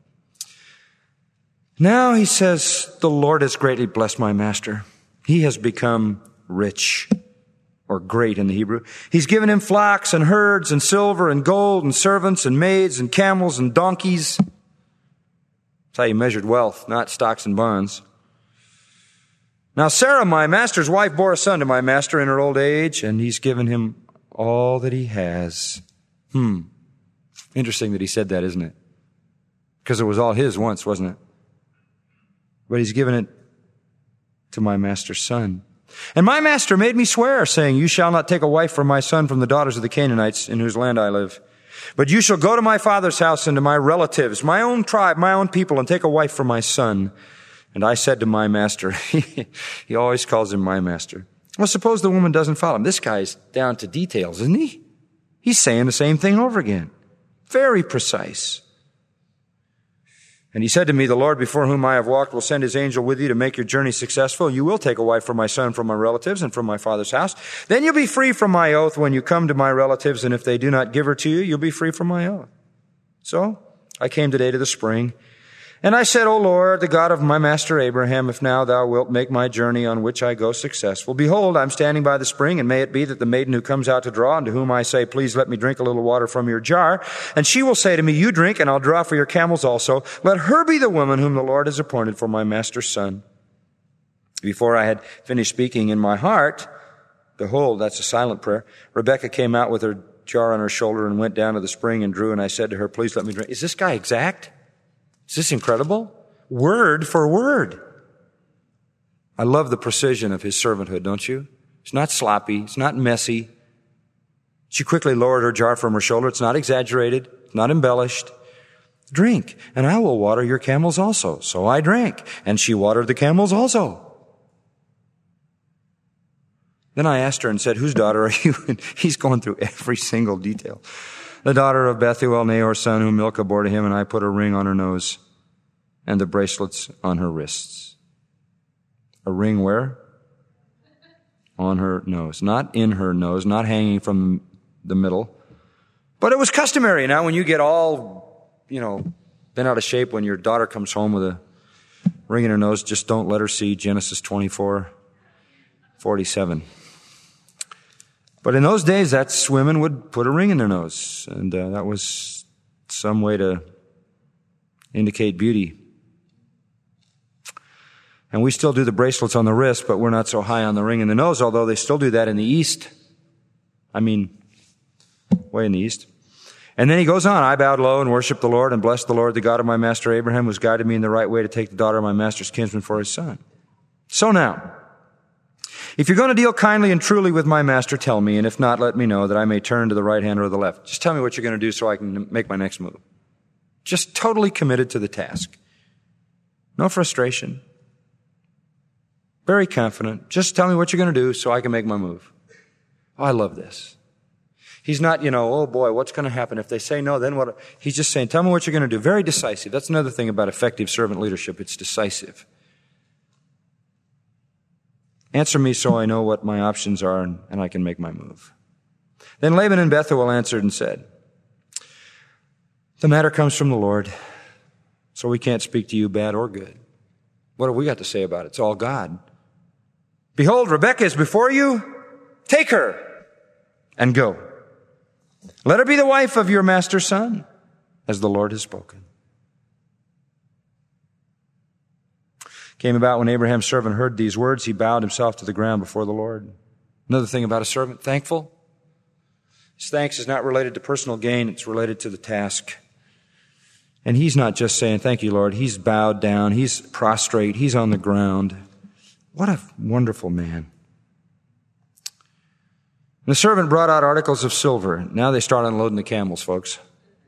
Now he says, "The Lord has greatly blessed my master. He has become rich," or great in the Hebrew. "He's given him flocks and herds and silver and gold and servants and maids and camels and donkeys." That's how you measured wealth, not stocks and bonds. "Now Sarah, my master's wife, bore a son to my master in her old age, and he's given him all that he has." Interesting that he said that, isn't it? Because it was all his once, wasn't it? But he's given it to my master's son. "And my master made me swear, saying, 'You shall not take a wife for my son from the daughters of the Canaanites in whose land I live. But you shall go to my father's house and to my relatives, my own tribe, my own people, and take a wife for my son.' And I said to my master," he always calls him my master. Well, suppose the woman doesn't follow him. This guy's down to details, isn't he? He's saying the same thing over again. Very precise. "And he said to me, 'The Lord before whom I have walked will send his angel with you to make your journey successful. You will take a wife for my son from my relatives and from my father's house. Then you'll be free from my oath when you come to my relatives, and if they do not give her to you, you'll be free from my oath.' So I came today to the spring, And I said, O Lord, the God of my master Abraham, if now thou wilt make my journey on which I go successful, behold, I'm standing by the spring, and may it be that the maiden who comes out to draw, and to whom I say, please let me drink a little water from your jar, and she will say to me, you drink, and I'll draw for your camels also. Let her be the woman whom the Lord has appointed for my master's son. Before I had finished speaking in my heart, behold, that's a silent prayer, Rebekah came out with her jar on her shoulder and went down to the spring and drew, and I said to her, please let me drink. Is this guy exact? Is this incredible? Word for word. I love the precision of his servanthood, don't you? It's not sloppy. It's not messy. She quickly lowered her jar from her shoulder. It's not exaggerated. It's not embellished. Drink, and I will water your camels also. So I drank, and she watered the camels also. Then I asked her and said, whose daughter are you? And he's going through every single detail. The daughter of Bethuel, Nahor's son, whom Milcah bore to him, and I put a ring on her nose and the bracelets on her wrists. A ring where? On her nose. Not in her nose, not hanging from the middle. But it was customary. Now when you get all, bent out of shape, when your daughter comes home with a ring in her nose, just don't let her see Genesis 24:47. But in those days, that's women would put a ring in their nose, and that was some way to indicate beauty. And we still do the bracelets on the wrist, but we're not so high on the ring in the nose, although they still do that in the East. Way in the East. And then he goes on, I bowed low and worshiped the Lord and blessed the Lord, the God of my master Abraham, who's guided me in the right way to take the daughter of my master's kinsman for his son. So now, if you're going to deal kindly and truly with my master, tell me, and if not, let me know that I may turn to the right hand or the left. Just tell me what you're going to do so I can make my next move. Just totally committed to the task. No frustration. Very confident. Just tell me what you're going to do so I can make my move. Oh, I love this. He's not, oh boy, what's going to happen? If they say no, then what? He's just saying, tell me what you're going to do. Very decisive. That's another thing about effective servant leadership. It's decisive. Answer me so I know what my options are and I can make my move. Then Laban and Bethuel answered and said, the matter comes from the Lord, so we can't speak to you bad or good. What have we got to say about it? It's all God. Behold, Rebekah is before you. Take her and go. Let her be the wife of your master's son, as the Lord has spoken. Came about when Abraham's servant heard these words, he bowed himself to the ground before the Lord. Another thing about a servant, thankful. His thanks is not related to personal gain, it's related to the task. And he's not just saying, thank you, Lord. He's bowed down, he's prostrate, he's on the ground. What a wonderful man. And the servant brought out articles of silver. Now they start unloading the camels, folks.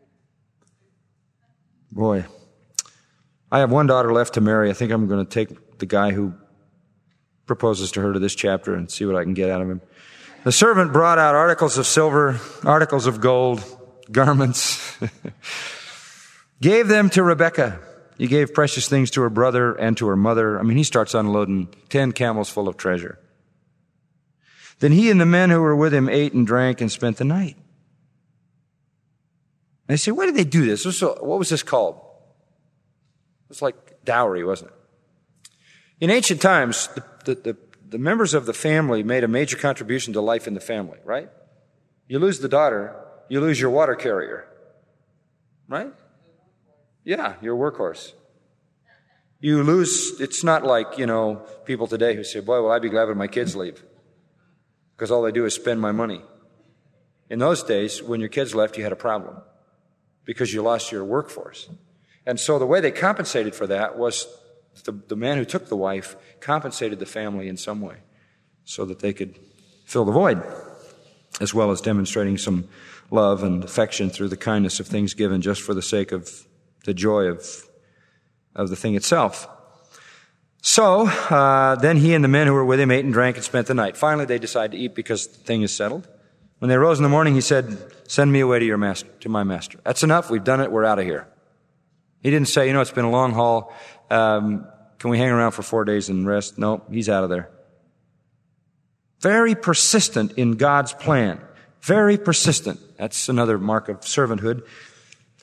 Boy. I have one daughter left to marry. I think I'm going to take the guy who proposes to her to this chapter and see what I can get out of him. The servant brought out articles of silver, articles of gold, garments, gave them to Rebekah. He gave precious things to her brother and to her mother. He starts unloading 10 camels full of treasure. Then he and the men who were with him ate and drank and spent the night. And they say, why did they do this? What was this called? It was like dowry, wasn't it? In ancient times, the members of the family made a major contribution to life in the family, right? You lose the daughter, you lose your water carrier, right? Yeah, your workhorse. You lose, it's not like, people today who say, boy, will I be glad when my kids leave, because all they do is spend my money. In those days, when your kids left, you had a problem because you lost your workforce. And so the way they compensated for that was the man who took the wife compensated the family in some way so that they could fill the void, as well as demonstrating some love and affection through the kindness of things given just for the sake of the joy of the thing itself. So then he and the men who were with him ate and drank and spent the night. Finally, they decided to eat because the thing is settled. When they rose in the morning, he said, send me away to my master. That's enough. We've done it. We're out of here. He didn't say, it's been a long haul. Can we hang around for 4 days and rest? No, he's out of there. Very persistent in God's plan. Very persistent. That's another mark of servanthood.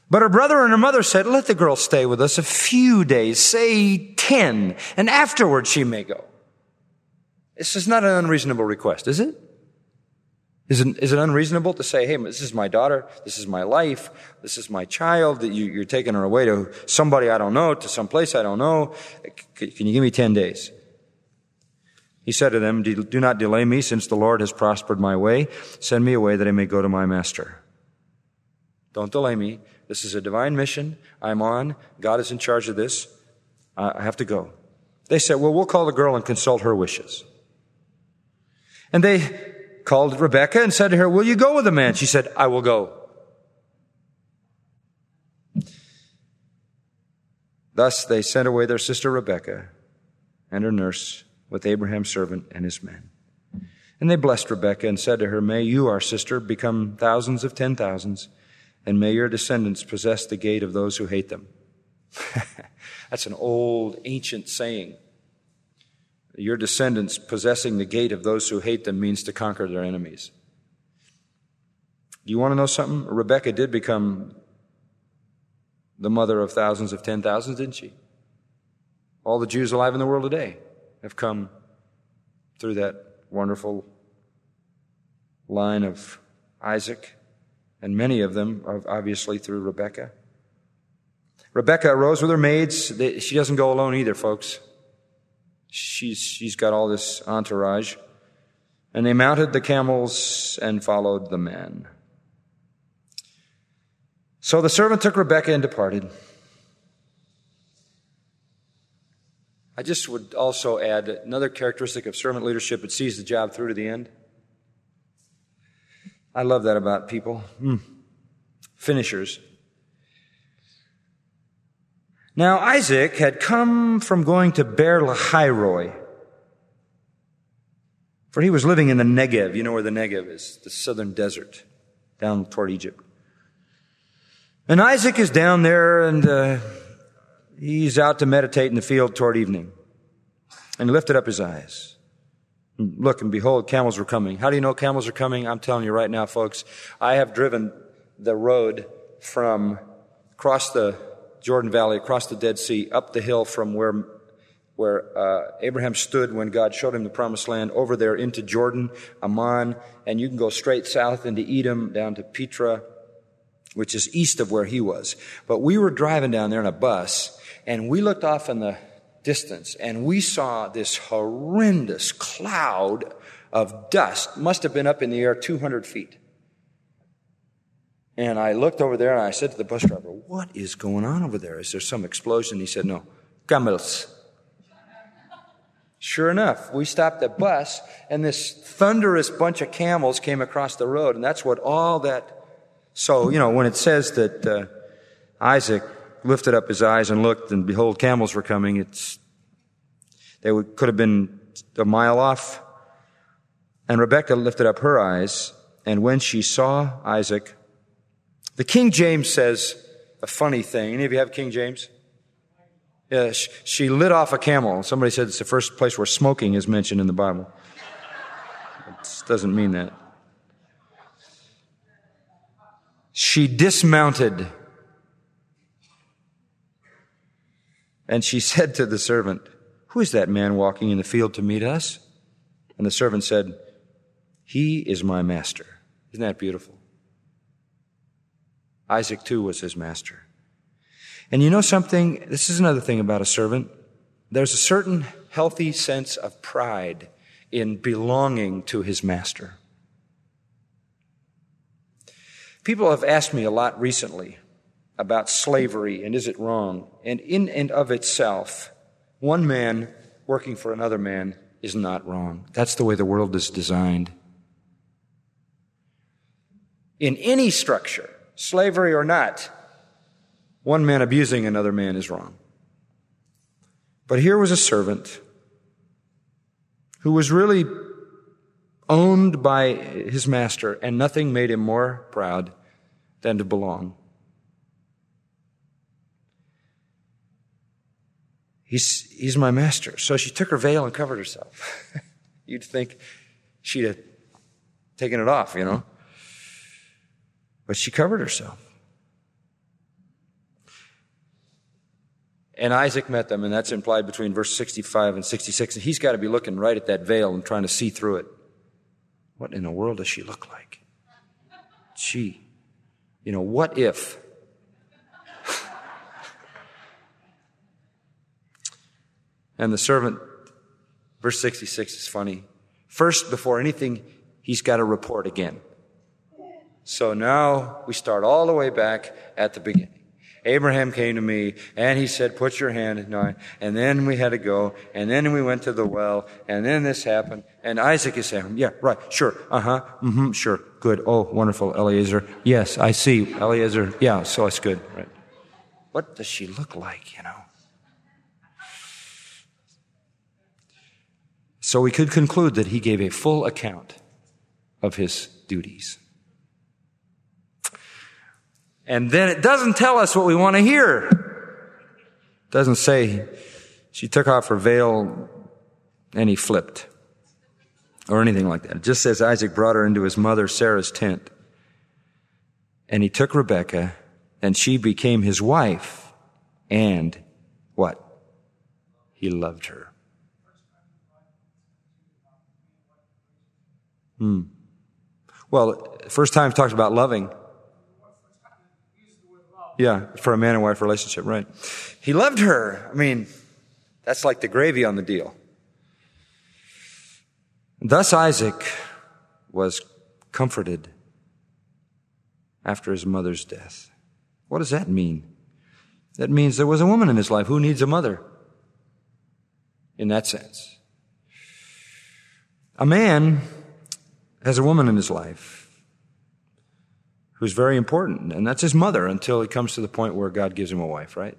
But her brother and her mother said, let the girl stay with us a few days, say 10, and afterwards she may go. This is not an unreasonable request, is it? Is it unreasonable to say, hey, this is my daughter, this is my life, this is my child, that you're taking her away to somebody I don't know, to some place I don't know. Can you give me 10 days? He said to them, do not delay me, since the Lord has prospered my way. Send me away that I may go to my master. Don't delay me. This is a divine mission I'm on. God is in charge of this. I have to go. They said, well, we'll call the girl and consult her wishes. And they called Rebekah and said to her, will you go with the man? She said, I will go. Thus they sent away their sister Rebekah and her nurse with Abraham's servant and his men. And they blessed Rebekah and said to her, may you, our sister, become thousands of 10,000s, and may your descendants possess the gate of those who hate them. That's an old, ancient saying. Your descendants possessing the gate of those who hate them means to conquer their enemies. Do you want to know something? Rebekah did become the mother of thousands of 10,000s, didn't she? All the Jews alive in the world today have come through that wonderful line of Isaac, and many of them are obviously through Rebekah. Rebekah arose with her maids. She doesn't go alone either, folks. She's got all this entourage. And they mounted the camels and followed the men. So the servant took Rebekah and departed. I just would also add another characteristic of servant leadership: it sees the job through to the end. I love that about people. Finishers. Now Isaac had come from going to Beer Lahairoi, for he was living in the Negev. You know where the Negev is, the southern desert, down toward Egypt. And Isaac is down there, and he's out to meditate in the field toward evening. And he lifted up his eyes. And look, and behold, camels were coming. How do you know camels are coming? I'm telling you right now, folks. I have driven the road from across the Jordan Valley, across the Dead Sea, up the hill from where Abraham stood when God showed him the promised land, over there into Jordan, Ammon, and you can go straight south into Edom, down to Petra, which is east of where he was. But we were driving down there in a bus, and we looked off in the distance, and we saw this horrendous cloud of dust. Must have been up in the air 200 feet. And I looked over there, and I said to the bus driver, what is going on over there? Is there some explosion? He said, no, camels. Sure enough, we stopped the bus, and this thunderous bunch of camels came across the road, and that's what all that... So, when it says that Isaac lifted up his eyes and looked, and behold, camels were coming, could have been a mile off. And Rebekah lifted up her eyes, and when she saw Isaac... The King James says a funny thing. Any of you have King James? Yeah, she lit off a camel. Somebody said it's the first place where smoking is mentioned in the Bible. It doesn't mean that. She dismounted. And she said to the servant, who is that man walking in the field to meet us? And the servant said, he is my master. Isn't that beautiful? Isaac, too, was his master. And you know something? This is another thing about a servant. There's a certain healthy sense of pride in belonging to his master. People have asked me a lot recently about slavery and is it wrong? And in and of itself, one man working for another man is not wrong. That's the way the world is designed. In any structure, slavery or not, one man abusing another man is wrong. But here was a servant who was really owned by his master, and nothing made him more proud than to belong. He's my master. So she took her veil and covered herself. You'd think she'd have taken it off, But she covered herself. And Isaac met them, and that's implied between verse 65 and 66. And he's got to be looking right at that veil and trying to see through it. What in the world does she look like? Gee, what if? And the servant, verse 66 is funny. First, before anything, he's got to report again. So now we start all the way back at the beginning. Abraham came to me, and he said, put your hand in mine. And then we had to go, and then we went to the well, and then this happened. And Isaac is saying, yeah, right, sure, sure, good, oh, wonderful, Eliezer. Yes, I see, Eliezer, yeah, so it's good, right. What does she look like, So we could conclude that he gave a full account of his duties. And then it doesn't tell us what we want to hear. It doesn't say she took off her veil and he flipped or anything like that. It just says Isaac brought her into his mother Sarah's tent. And he took Rebekah and she became his wife. And what? He loved her. Well, first time it talks about loving. Yeah, for a man and wife relationship, right. He loved her. That's like the gravy on the deal. Thus Isaac was comforted after his mother's death. What does that mean? That means there was a woman in his life. Who needs a mother? In that sense. A man has a woman in his life who's very important, and that's his mother until he comes to the point where God gives him a wife, right?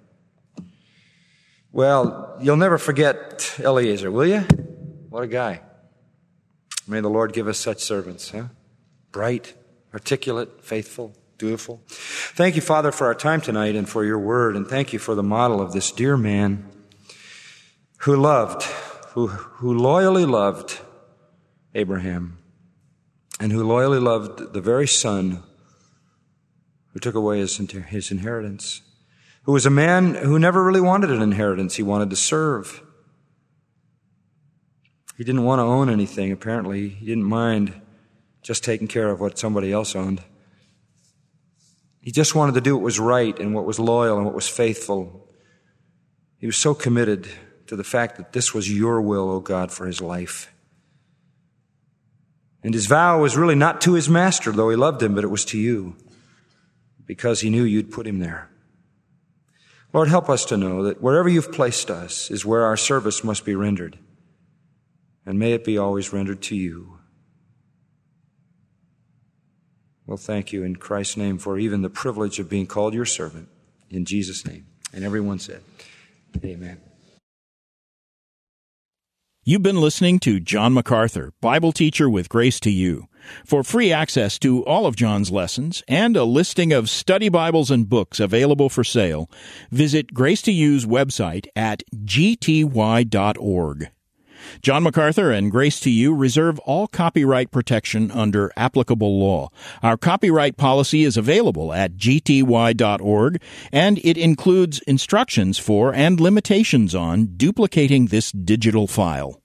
Well, you'll never forget Eliezer, will you? What a guy. May the Lord give us such servants, bright, articulate, faithful, dutiful. Thank you, Father, for our time tonight and for your word, and thank you for the model of this dear man who loyally loved Abraham and who loyally loved the very son who took away his inheritance, who was a man who never really wanted an inheritance. He wanted to serve. He didn't want to own anything, apparently. He didn't mind just taking care of what somebody else owned. He just wanted to do what was right and what was loyal and what was faithful. He was so committed to the fact that this was your will, O God, for his life. And his vow was really not to his master, though he loved him, but it was to you, because he knew you'd put him there. Lord, help us to know that wherever you've placed us is where our service must be rendered. And may it be always rendered to you. Well, thank you in Christ's name for even the privilege of being called your servant. In Jesus' name. And everyone said, amen. You've been listening to John MacArthur, Bible teacher with Grace to You. For free access to all of John's lessons and a listing of study Bibles and books available for sale, visit Grace to You's website at gty.org. John MacArthur and Grace to You reserve all copyright protection under applicable law. Our copyright policy is available at gty.org, and it includes instructions for and limitations on duplicating this digital file.